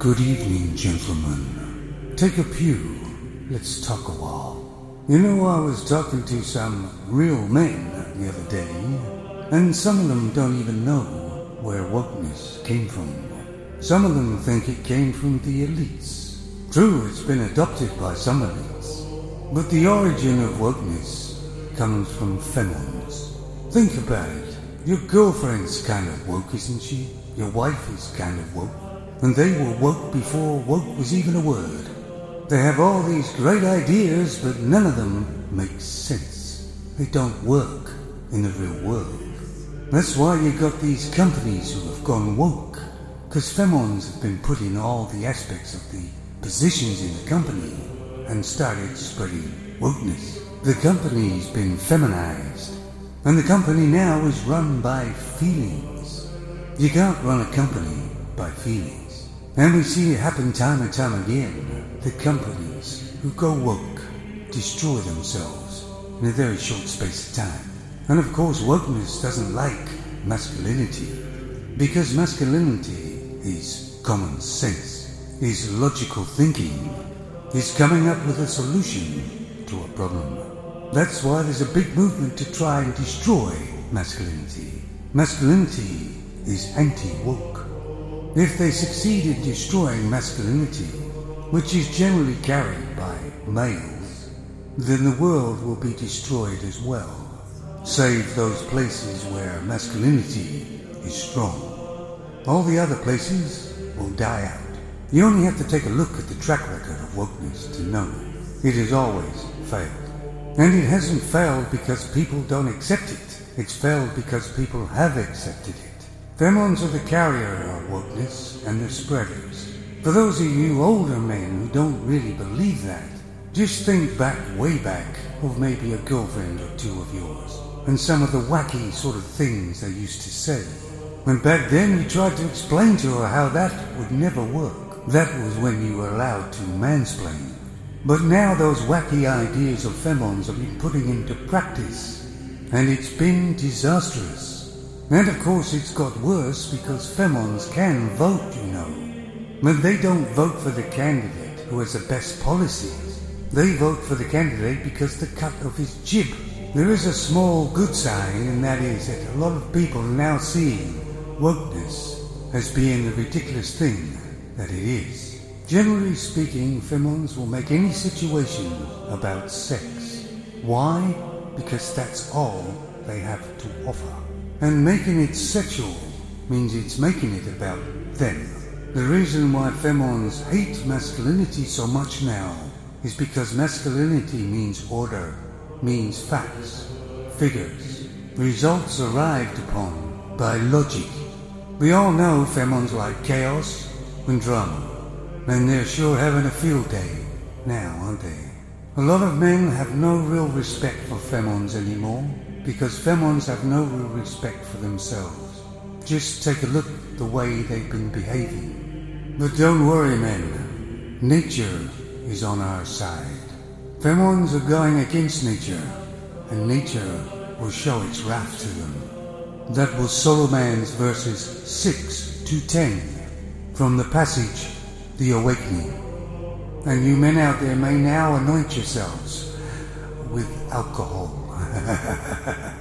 Good evening, gentlemen. Take a pew. Let's talk a while. You know, I was talking to some real men the other day, and some of them don't even know where wokeness came from. Some of them think it came from the elites. True, it's been adopted by some elites, but the origin of wokeness comes from femons. Think about it. Your girlfriend's kind of woke, isn't she? Your wife is kind of woke. And they were woke before woke was even a word. They have all these great ideas, but none of them make sense. They don't work in the real world. That's why you got these companies who have gone woke, because femons have been put in all the aspects of the positions in the company and started spreading wokeness. The company's been feminized, and the company now is run by feelings. You can't run a company by feelings. And we see it happen time and time again. The companies who go woke destroy themselves in a very short space of time. And of course, wokeness doesn't like masculinity, because masculinity is common sense, is logical thinking, is coming up with a solution to a problem. That's why there's a big movement to try and destroy masculinity. Masculinity is anti-woke. If they succeed in destroying masculinity, which is generally carried by males, then the world will be destroyed as well, save those places where masculinity is strong. All the other places will die out. You only have to take a look at the track record of wokeness to know it has always failed. And it hasn't failed because people don't accept it. It's failed because people have accepted it. Femons are the carrier of wokeness and the spreaders. For those of you older men who don't really believe that, just think back, way back, of maybe a girlfriend or two of yours, and some of the wacky sort of things they used to say. When back then you tried to explain to her how that would never work. That was when you were allowed to mansplain. But now those wacky ideas of femons have been putting into practice, and it's been disastrous. And of course it's got worse because femons can vote, you know. But they don't vote for the candidate who has the best policies. They vote for the candidate because the cut of his jib. There is a small good sign, and that is that a lot of people are now seeing wokeness as being the ridiculous thing that it is. Generally speaking, femons will make any situation about sex. Why? Because that's all they have to offer. And making it sexual means it's making it about them. The reason why femons hate masculinity so much now is because masculinity means order, means facts, figures, results arrived upon by logic. We all know femons like chaos and drama, and they're sure having a field day now, aren't they? A lot of men have no real respect for femons anymore, because femons have no real respect for themselves. Just take a look at the way they've been behaving. But don't worry, men. Nature is on our side. Femons are going against nature, and nature will show its wrath to them. That was Solomon's verses 6 to 10 from the passage, The Awakening. And you men out there may now anoint yourselves with alcohol.